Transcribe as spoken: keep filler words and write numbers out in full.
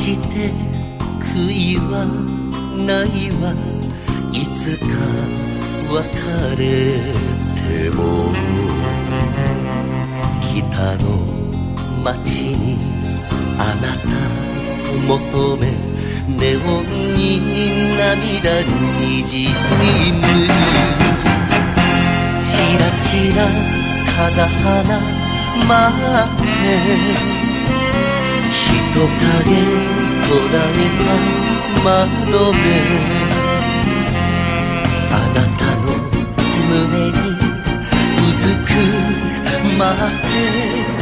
して悔いはないわ、いつか別れても。北の街にあなた求め、ネオンに涙にじむ。チラチラ風花待って、人影途絶えた窓辺、あなたの胸にうずく待って